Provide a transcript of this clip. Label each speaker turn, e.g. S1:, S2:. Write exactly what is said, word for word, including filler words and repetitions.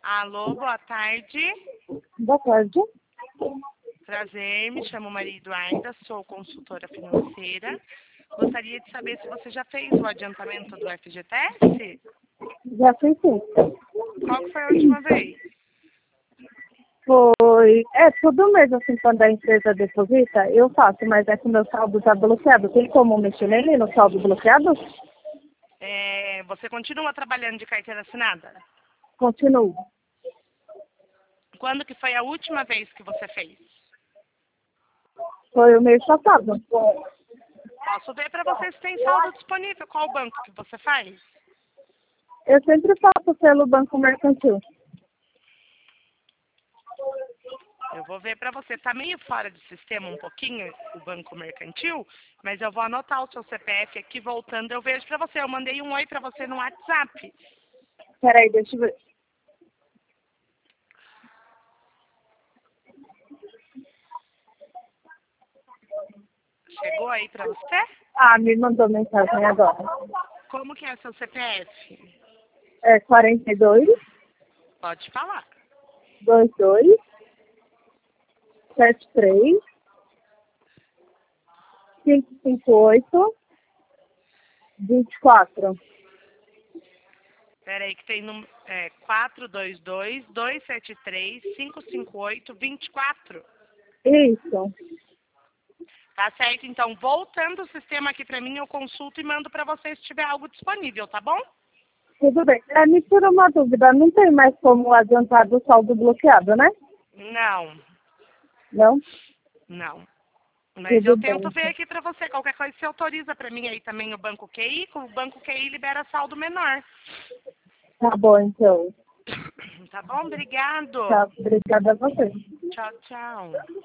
S1: Alô, boa tarde.
S2: Boa tarde.
S1: Prazer, me chamo Maria Eduarda, sou consultora financeira. Gostaria de saber se você já fez o adiantamento do F G T S?
S2: Já fiz sim.
S1: Qual que foi a última vez?
S2: Foi. É tudo mesmo assim, quando a empresa deposita, eu faço, mas é que o meu saldo está bloqueado. Tem como mexer nele no saldo bloqueado?
S1: É, você continua trabalhando de carteira assinada?
S2: Continuo.
S1: Quando que foi a última vez que você fez?
S2: Foi o mês passado.
S1: Posso ver para você se tem saldo disponível. Qual banco que você faz?
S2: Eu sempre faço pelo Banco Mercantil.
S1: Eu vou ver para você. Tá meio fora do sistema um pouquinho o Banco Mercantil, mas eu vou anotar o seu C P F aqui voltando. Eu vejo para você. Eu mandei um oi para você no WhatsApp.
S2: Peraí, deixa eu ver.
S1: Chegou aí para você?
S2: Ah, me mandou mensagem agora.
S1: Como que é seu C P F?
S2: É quarenta e dois,
S1: Pode falar.
S2: vinte e dois, setenta e três, quinhentos e cinquenta e oito, vinte e quatro.
S1: Pera aí que tem número é, quatro dois dois, dois sete três, cinco cinco oito, dois quatro.
S2: Isso.
S1: Tá certo? Então, voltando o sistema aqui para mim, eu consulto e mando para você se tiver algo disponível, tá bom?
S2: Tudo bem. É, me tira uma dúvida. Não tem mais como adiantar do saldo bloqueado, né?
S1: Não,
S2: Não?
S1: não. Mas
S2: Tudo
S1: eu
S2: bem.
S1: tento ver aqui para você. Qualquer coisa você autoriza para mim aí também o Banco Q I. O Banco Q I libera saldo menor.
S2: Tá bom, então.
S1: Tá bom? Obrigado.
S2: Tá, obrigada a você.
S1: Tchau, tchau.